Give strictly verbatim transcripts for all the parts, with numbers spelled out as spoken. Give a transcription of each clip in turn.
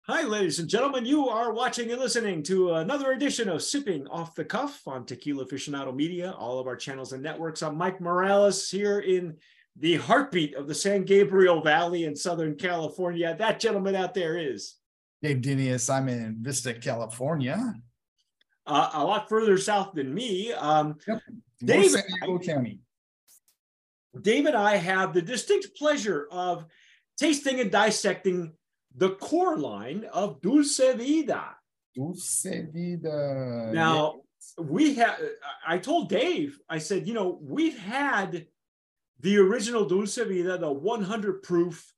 Hi, ladies and gentlemen. You are watching and listening to another edition of Sipping Off the Cuff on Tequila Aficionado Media, all of our channels and networks. I'm Mike Morales here in the heartbeat of the San Gabriel Valley in Southern California. That gentleman out there is Dave Dinius. I'm in Vista, California. uh, a lot further south than me. Um, Yep. Dave, San Diego County. Dave and I have the distinct pleasure of tasting and dissecting the core line of Dulce Vida. Dulce Vida. Now, yes. we have, I told Dave, I said, you know, we've had the original Dulce Vida, the one hundred proof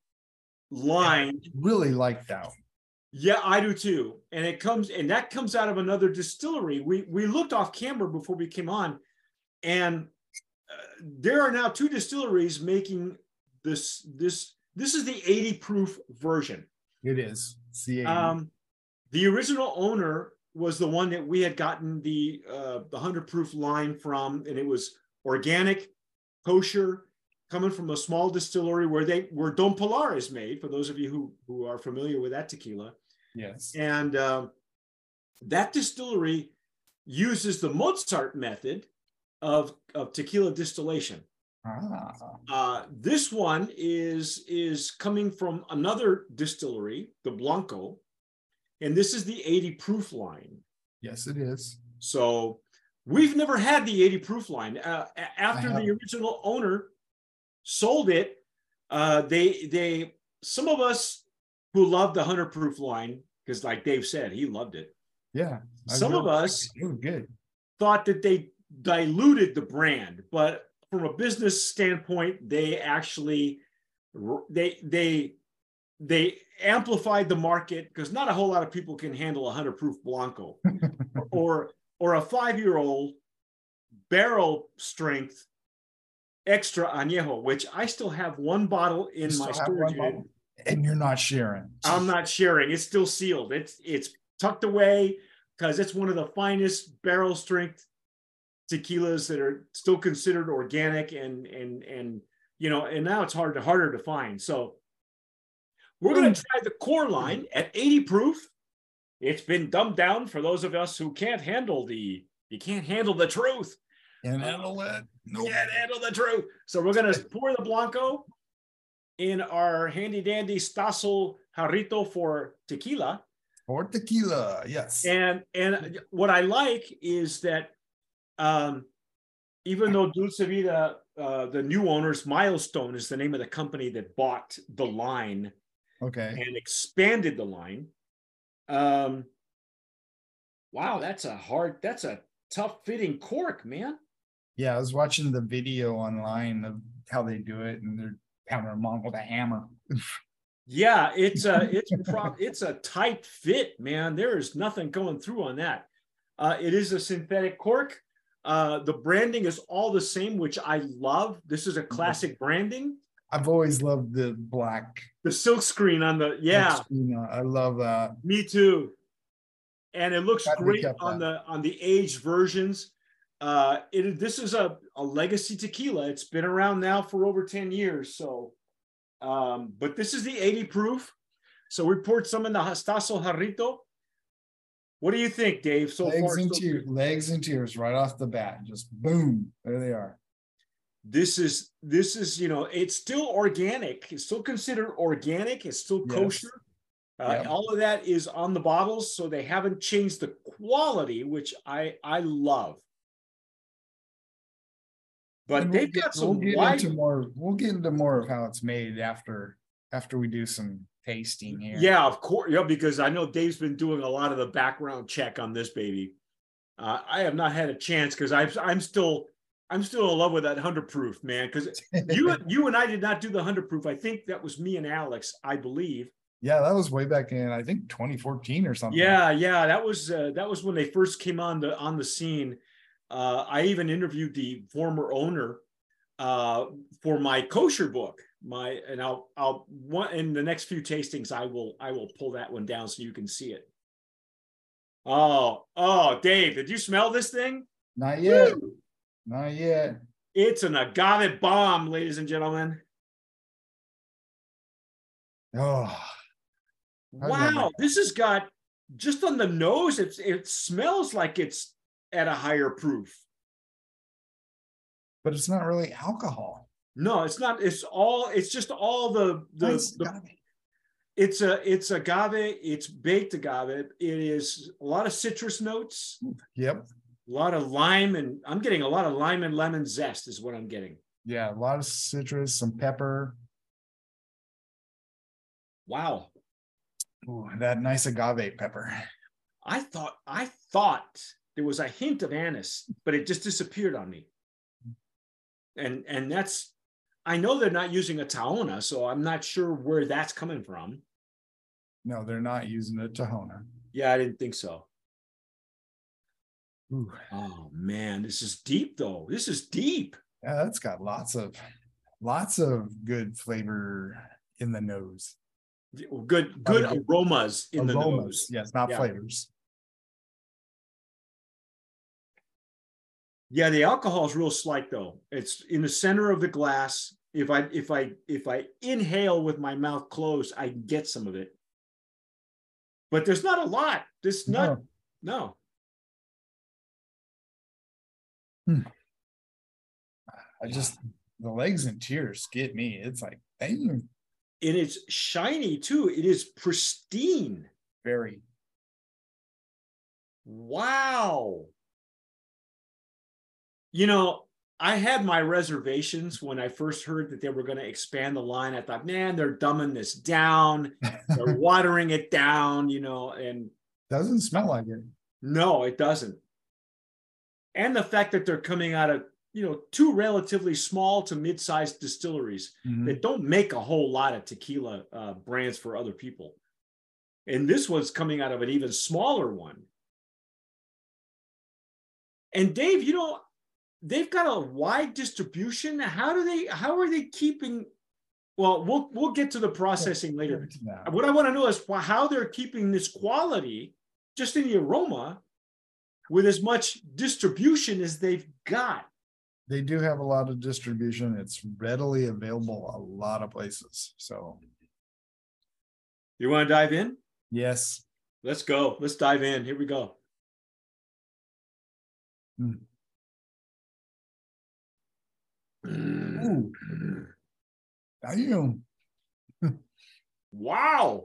line. I really like that one. Yeah, I do too. And it comes, and that comes out of another distillery. We, we looked off camera before we came on, and uh, there are now two distilleries making this, this, this is the eighty proof version. It is. C eighty. Um, the original owner was the one that we had gotten the uh, the one hundred proof line from, and it was organic, kosher, coming from a small distillery where they where Don Pilar is made. For those of you who who are familiar with that tequila, yes. And um, that distillery uses the Mozart method of of tequila distillation. Ah. Uh, this one is is coming from another distillery, the Blanco, and this is the eighty proof line. Yes, it is. So we've never had the eighty proof line. Uh, after the original owner sold it, uh, they they some of us who loved the one hundred proof line, because like Dave said, he loved it. Yeah. Some of us it was good. thought that they diluted the brand, but from a business standpoint, they actually they they they amplified the market, because not a whole lot of people can handle a one hundred proof Blanco or or a five-year-old barrel strength extra añejo, which I still have one bottle in my storage unit. And you're not sharing. I'm not sharing. It's still sealed. It's it's tucked away because it's one of the finest barrel strength tequilas that are still considered organic, and and and you know, and now it's hard to harder to find. So we're going to try the core line at eighty proof. It's been dumbed down for those of us who can't handle the you can't handle the truth. Can't handle it. No, nope. Can't handle the truth. So we're going to pour the Blanco in our handy dandy Stossel Jarrito for tequila. For tequila, yes. And and what I like is that Um, even though Dulce Vida, uh, the new owners, Milestone is the name of the company that bought the line, okay, and expanded the line. Um, wow, that's a hard, that's a tough fitting cork, man. Yeah, I was watching the video online of how they do it, and they're pounding them on with a hammer. Yeah, it's a it's pro, it's a tight fit, man. There is nothing going through on that. Uh, it is a synthetic cork. Uh, the branding is all the same, which I love. This is a classic branding. I've always loved the black. The silk screen on the, yeah. I love that. Me too. And it looks great on the on the aged versions. Uh, it this is a, a legacy tequila. It's been around now for over ten years. So, um, but this is the eighty proof. So we poured some in the Stossel Jarrito. What do you think, Dave? So legs far, and so tears, legs and tears right off the bat. Just boom, there they are. This is this is you know, it's still organic. It's still considered organic. It's still yes. kosher. Uh, yep. All of that is on the bottles, so they haven't changed the quality, which I I love. But and they've we'll got get, some. We'll get wide... into more. We'll get into more of how it's made after after we do some tasting here. Yeah, of course. Yeah, because I know Dave's been doing a lot of the background check on this baby. Uh, I have not had a chance because I'm I'm still I'm still in love with that one hundred proof, man. Because you you and I did not do the one hundred proof. I think that was me and Alex, I believe. Yeah, that was way back in I think twenty fourteen or something. Yeah, yeah, that was uh, that was when they first came on the on the scene. Uh, I even interviewed the former owner uh, for my kosher book. My and I'll I'll one in the next few tastings I will I will pull that one down so you can see it. Oh, oh, Dave, did you smell this thing? Not yet. Woo! Not yet. It's an agave bomb, ladies and gentlemen. Oh, How does that Wow, work? this has got just on the nose. It's it smells like it's at a higher proof. But it's not really alcohol. No, it's not. It's all. It's just all the the. Nice the agave. it's a it's agave. It's baked agave. It is a lot of citrus notes, Yep. a lot of lime, and I'm getting a lot of lime and lemon zest is what I'm getting. Yeah, a lot of citrus, some pepper. Wow. Ooh, that nice agave pepper. I thought I thought there was a hint of anise, but it just disappeared on me. And and that's I know they're not using a Tahona, so I'm not sure where that's coming from. No, they're not using a Tahona. Yeah, I didn't think so. Ooh, Oh man, this is deep though. This is deep. yeah, that's got lots of lots of good flavor in the nose. Good, good Oh, good. aromas in the Aromas, nose. yes, not Yeah. flavors. Yeah, the alcohol is real slight though. It's in the center of the glass. If I if I if I inhale with my mouth closed, I get some of it. But there's not a lot. This not No. no. Hmm. I just the legs and tears get me. It's like dang, And it's shiny too. It is pristine. very. Wow. You know, I had my reservations when I first heard that they were going to expand the line. I thought, man, they're dumbing this down. They're watering it down, you know, and Doesn't smell like it. no, it doesn't. And the fact that they're coming out of, you know, two relatively small to mid-sized distilleries Mhm. that don't make a whole lot of tequila uh, brands for other people. And this one's coming out of an even smaller one. And Dave, you know, they've got a wide distribution. How do they, how are they keeping, well, we'll, we'll get to the processing later. No. What I want to know is how they're keeping this quality just in the aroma with as much distribution as they've got. They do have a lot of distribution. It's readily available a lot of places. So You want to dive in? yes. Let's go. Let's dive in. Here we go. Mm. Mm. Damn. Wow.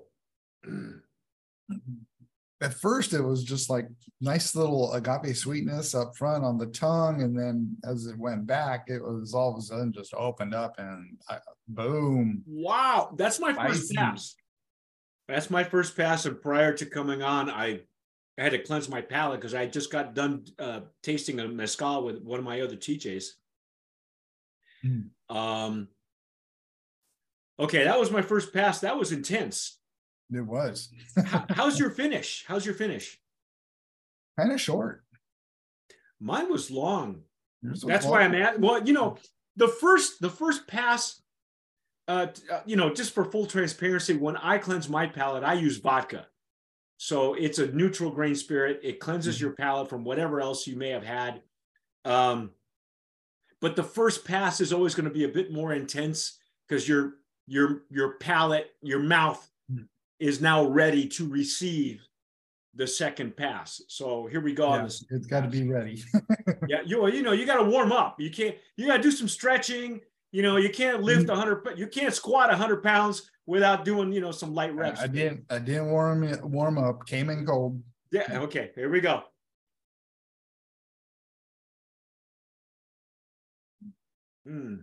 At first, it was just like nice little agave sweetness up front on the tongue, and then as it went back, it was all of a sudden just opened up and I, boom. Wow. That's my first Spicy. pass. That's my first pass. And prior to coming on, I, I had to cleanse my palate because I just got done uh, tasting a mezcal with one of my other T Js. Mm. Um, okay, that was my first pass. That was intense. It was How, how's your finish? How's your finish? kind of short. Mine was long. Yours was That's long. why I'm at. Well, you know, the first the first pass, uh, uh, you know, just for full transparency, when I cleanse my palate, I use vodka. So it's a neutral grain spirit. It cleanses Mm-hmm. your palate from whatever else you may have had. Um, but the first pass is always going to be a bit more intense because your your your palate, your mouth Mm. is now ready to receive the second pass. So here we go on Yeah, this. it's got to be ready. Yeah, you you know you got to warm up. You can't. You got to do some stretching. You know, you can't lift a hundred. You can't squat a hundred pounds without doing you know some light reps. I didn't. I didn't warm it. Warm up. Came in cold. Yeah. Okay. Here we go. Mm.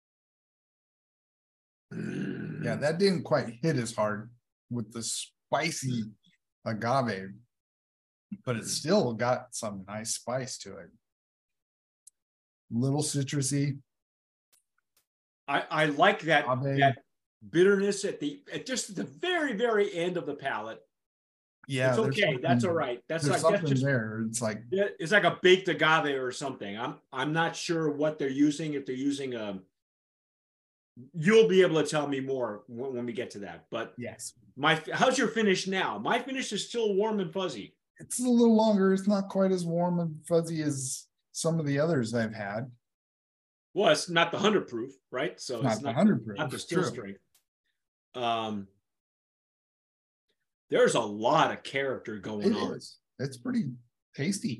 Mm. Yeah, that didn't quite hit as hard with the spicy agave, but it still got some nice spice to it. Little citrusy. I I like that Agave. that bitterness at the at just the very very end of the palate. Yeah, It's there's okay. something- That's all right. That's There's like that's something just there. It's like yeah, it's like a baked agave or something. I'm I'm not sure what they're using. If they're using a, you'll be able to tell me more when, when we get to that. But yes, my how's your finish now? My finish is still warm and fuzzy. it's a little longer. It's not quite as warm and fuzzy as some of the others I've had. Well, it's not the hundred proof, right? So Not it's the not hundred proof. not the still True. strength. Um. There's a lot of character going It on. is. It's pretty tasty.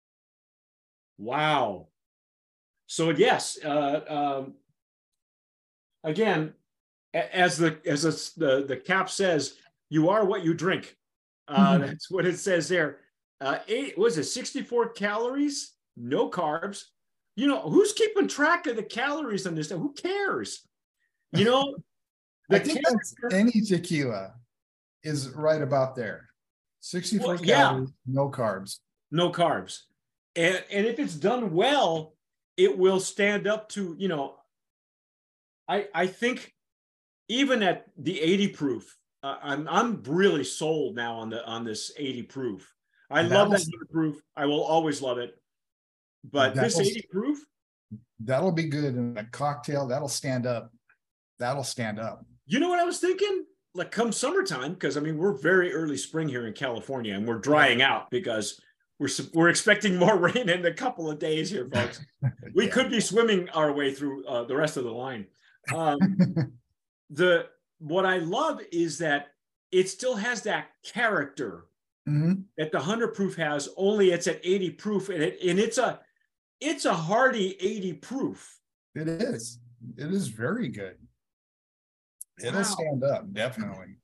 Wow. So yes, uh, um, again, as the as the the cap says, you are what you drink. Uh, that's what it says there. Uh, eight was it sixty-four calories, no carbs. You know, who's keeping track of the calories on this? Who cares? You know, I think that's character, any tequila is right about there. sixty-four well, yeah, calories, no carbs. no carbs. And, and if it's done well, it will stand up to, you know, I, I think even at the eighty proof, uh, I'm, I'm really sold now on the, on this eighty proof. I That'll, love that one hundred proof. I will always love it. But this eighty proof, that'll be good in a cocktail. That'll stand up. That'll stand up. You know what I was thinking? Like come summertime, because I mean, we're very early spring here in California and we're drying out because we're we're expecting more rain in a couple of days here, folks. We yeah. could be swimming our way through uh, the rest of the line. Um, the what I love is that it still has that character mm-hmm. that the one hundred proof has, only it's at eighty proof, and it and it's a it's a hearty eighty proof. It is. It is very good. It'll wow. stand up, definitely.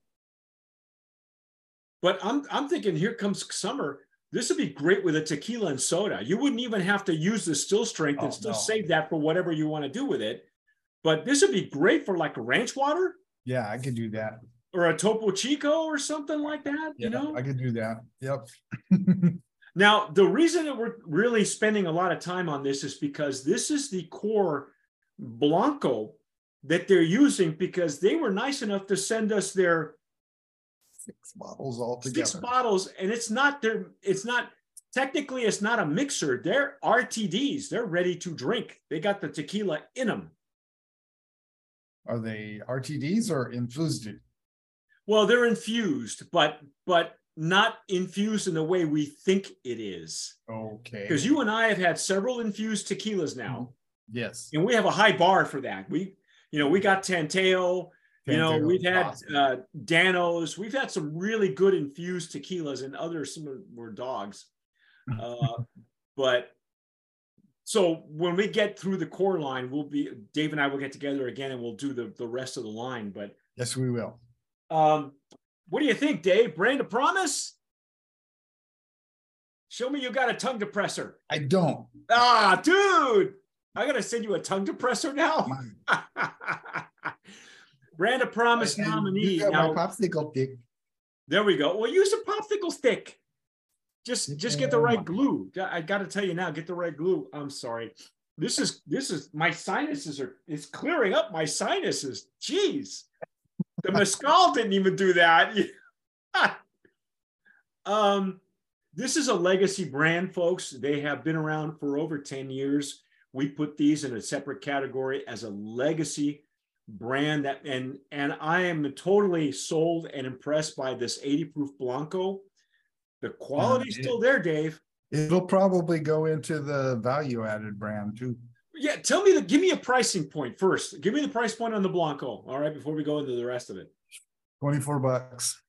But I'm I'm thinking here comes summer. This would be great with a tequila and soda. You wouldn't even have to use the still strength oh, and still no. save that for whatever you want to do with it. But this would be great for like a ranch water. Yeah, I could do that. Or a Topo Chico or something like that, yeah, you know? I could do that. Yep. Now, the reason that we're really spending a lot of time on this is because this is the core Blanco that they're using, because they were nice enough to send us their six bottles all together. Six bottles, and it's not their, it's not, technically it's not a mixer. They're R T Ds. They're ready to drink. They got the tequila in them. Are they R T Ds or infused? Well, they're infused, but but not infused in the way we think it is. Okay. Because you and I have had several infused tequilas now. Yes. And we have a high bar for that. We, you know, we got Tanteo, you know, we've had awesome. uh, Danos. We've had some really good infused tequilas, and others, some were dogs. Uh, but so when we get through the core line, we'll be, Dave and I will get together again and we'll do the, the rest of the line. But yes, we will. Um, what do you think, Dave? Brand of promise? Show me you got a tongue depressor. I don't. Ah, dude, I gotta send you a tongue depressor now. Brand of promise I, nominee. You got now, my popsicle stick. There we go. Well, use a popsicle stick. Just, just get the right glue. I got to tell you now, get the right glue. I'm sorry. This is, this is my sinuses are. It's clearing up my sinuses. Jeez. The mezcal didn't even do that. um, this is a legacy brand, folks. They have been around for over ten years. We put these in a separate category as a legacy brand, that, and, and I am totally sold and impressed by this eighty proof Blanco. The quality's um, it, still there, Dave. It'll probably go into the value added brand too. Yeah, tell me the, give me a pricing point first. Give me the price point on the Blanco, all right, before we go into the rest of it. twenty-four bucks.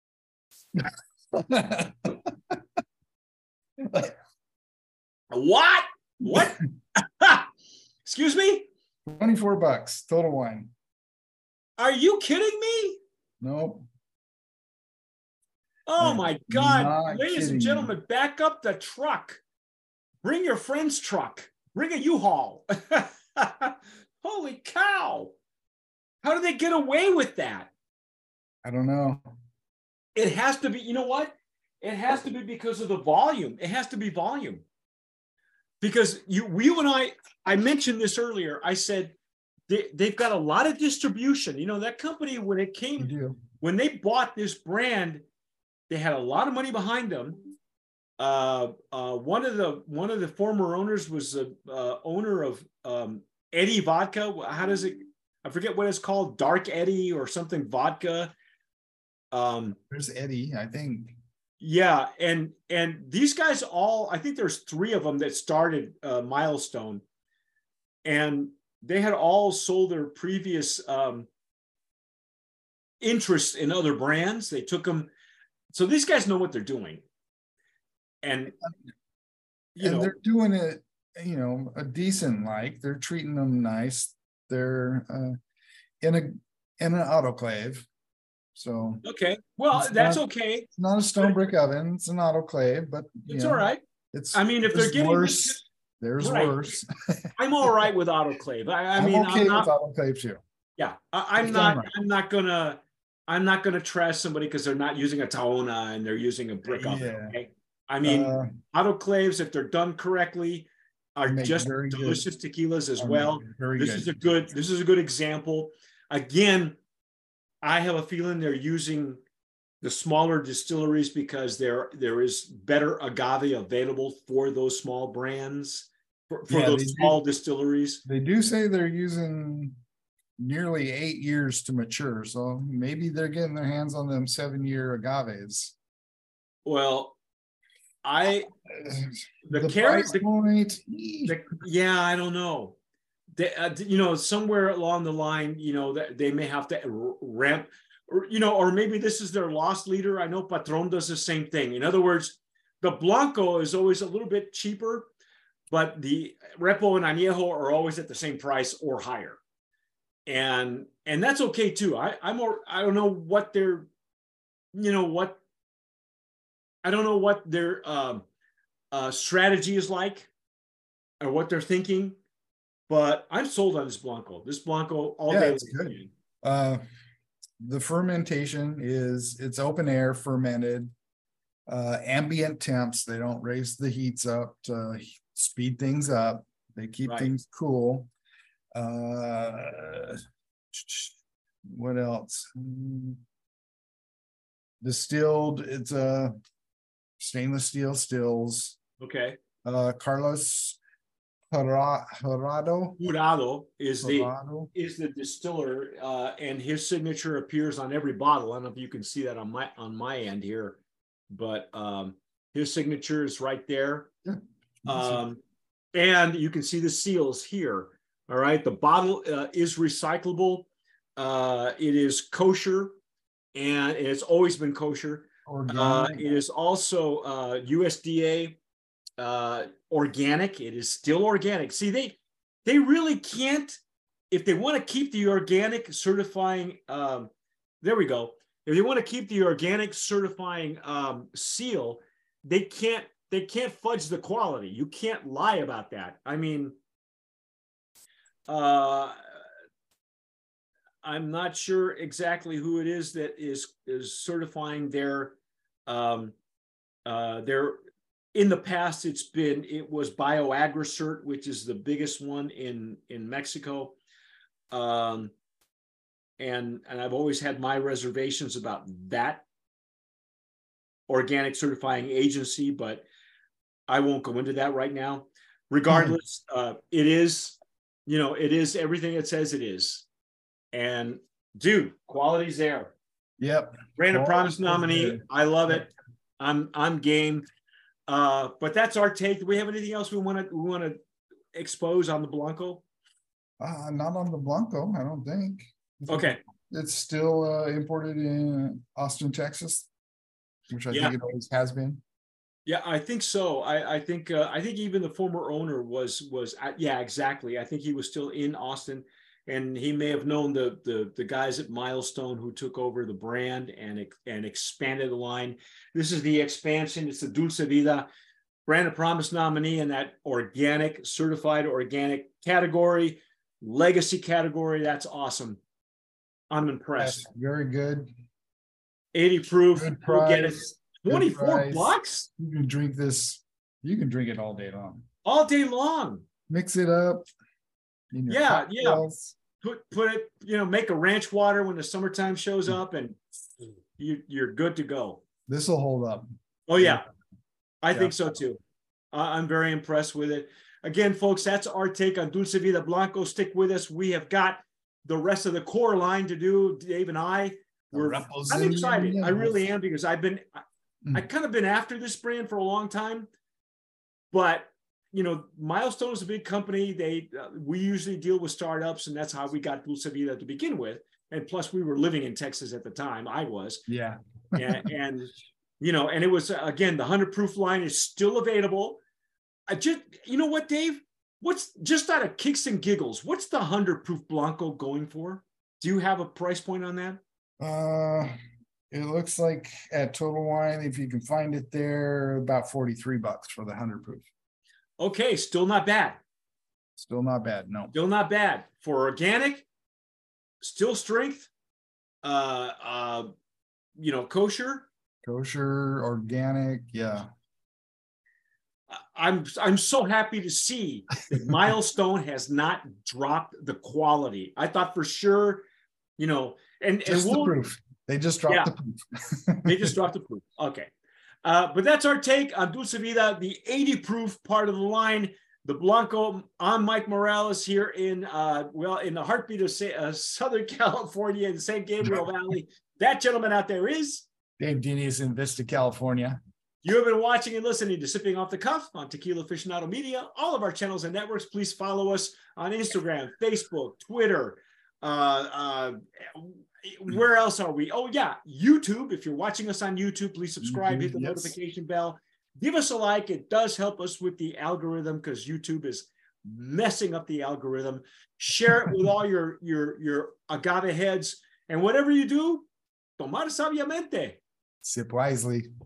What? What? Excuse me? twenty-four bucks, total wine. Are you kidding me? No. Oh my God, ladies and gentlemen, you. Back up the truck. Bring your friend's truck. Bring a U-Haul. Holy cow. How do they get away with that? I don't know. It has to be, you know what? It has to be because of the volume. It has to be volume. Because you, you and I, I mentioned this earlier. I said they, they've got a lot of distribution. You know, that company, when it came, when they bought this brand, they had a lot of money behind them. Uh, uh, one of the one of the former owners was a uh, owner of um, Eddie Vodka. How does it? I forget what it's called. Dark Eddie or something vodka. Um, There's Eddie, I think. Yeah, and and these guys all. I think there's three of them that started uh, Milestone, and they had all sold their previous um, interests in other brands. They took them. So these guys know what they're doing. And, you and know, they're doing it, you know, a decent like. They're treating them nice. They're uh, in a in an autoclave. So okay, well, it's that's not, okay. it's not a stone brick oven, it's an autoclave, but you It's know, all right. it's I mean, if they're there's getting worse, this, there's right. worse. I'm all right with autoclave. I, I I'm mean, okay I'm not, with autoclave too. yeah, I, I'm It's done not, right. I'm not gonna, I'm not gonna trash somebody because they're not using a Taona and they're using a brick oven. Yeah. Okay, I mean, Uh, autoclaves, if they're done correctly, are make just very good, delicious tequilas as um, well. very This good. is a good, this is a good example. Again, I have a feeling they're using the smaller distilleries because there there is better agave available for those small brands, for, for Yeah, those they small do, distilleries. they do say they're using nearly eight years to mature, so maybe they're getting their hands on them seven year agaves. Well, I the, The carrot, price the, point, the, yeah, I don't know. They, uh, you know, somewhere along the line, you know, that they may have to ramp, or you know, or maybe this is their loss leader. I know Patron does the same thing. In other words, the Blanco is always a little bit cheaper, but the Repo and Añejo are always at the same price or higher, and and that's okay too. I I'm more, I don't know what their, you know what, I don't know what their um, uh, strategy is like, or what they're thinking. But I'm sold on this Blanco. This Blanco all yeah, day it's long. good. Uh, the fermentation is it's open air fermented, uh, ambient temps. They don't raise the heats up to speed things up. They keep Right. things cool. Uh, what else? Distilled. It's a stainless steel stills. Okay. Uh, Carlos Jurado. Jurado is the Jurado. is the distiller, uh, and his signature appears on every bottle. I don't know if you can see that on my on my end here, but um, his signature is right there. Yeah. Um, and you can see the seals here. All right, the bottle uh, is recyclable. Uh, it is kosher, and it's always been kosher. Uh, it is also uh, U S D A uh, organic. It is still organic. See, they they really can't, if they want to keep the organic certifying. Um, there we go. If they want to keep the organic certifying um, seal, they can't they can't fudge the quality. You can't lie about that. I mean, uh, I'm not sure exactly who it is that is is certifying their um, uh, their. In the past, it's been it was BioAgricert, which is the biggest one in in Mexico, um, and and I've always had my reservations about that organic certifying agency, but I won't go into that right now. Regardless, uh, it is, you know, it is everything it says it is, and dude, quality's there. Yep. Brand of Promise Quality's nominee. there. I love it. I'm I'm game. Uh, but that's our take. Do we have anything else we want to we want to expose on the Blanco? Uh, not on the Blanco, I don't think. Okay. It's still uh, imported in Austin, Texas, which I Yeah. think it always has been. Yeah, I think so. I, I think uh, I think even the former owner was was uh, yeah, exactly. I think he was still in Austin, and he may have known the the the guys at Milestone who took over the brand and and expanded the line. This is the expansion. It's the Dulce Vida Brand of Promise nominee in that organic, certified organic category, legacy category. That's awesome. I'm impressed. Yes, very good. eighty proof. Good We'll get it. price. twenty-four bucks You can drink this. You can drink it all day long. all day long. Mix it up. In your Yeah, yeah. cocktails. Put put it, you know, make a ranch water when the summertime shows up, and you you're good to go. This will hold up. Oh yeah, I Yeah. think so too. Uh, I'm very impressed with it. Again, folks, that's our take on Dulce Vida Blanco. Stick with us. We have got the rest of the core line to do. Dave and I, we're I'm excited. I really am, because I've been I, Mm. I kind of been after this brand for a long time, but you know, Milestone is a big company. They uh, we usually deal with startups, and that's how we got Dulce Vida to begin with. And plus, we were living in Texas at the time. I was. Yeah. and, and you know, and it was, again, the one hundred proof line is still available. I just, you know what, Dave? What's, just out of kicks and giggles, what's the one hundred proof Blanco going for? Do you have a price point on that? Uh, it looks like at Total Wine, if you can find it there, about forty-three bucks for the one hundred proof. Okay, still not bad. Still not bad, no. Still not bad. For organic, still strength, uh, uh, you know, kosher. Kosher, organic, yeah. I'm I'm so happy to see that Milestone has not dropped the quality. I thought for sure, you know, and Just and we'll, the proof. They just dropped yeah, the proof. they just dropped the proof. Okay, uh, but that's our take on Dulce Vida, the eighty proof part of the line, the Blanco. I'm Mike Morales here in uh, well in the heartbeat of uh, Southern California in San Gabriel Valley. That gentleman out there is Dave Diniz in Vista, California. You have been watching and listening to Sipping Off the Cuff on Tequila Aficionado Media. All of our channels and networks, please follow us on Instagram, Facebook, Twitter. Uh, uh, where else are we? Oh, yeah, YouTube. If you're watching us on YouTube, please subscribe, hit the Yes. notification bell. Give us a like. It does help us with the algorithm because YouTube is messing up the algorithm. Share it with all your, your, your agave heads. And whatever you do, tomar sabiamente. Sip wisely.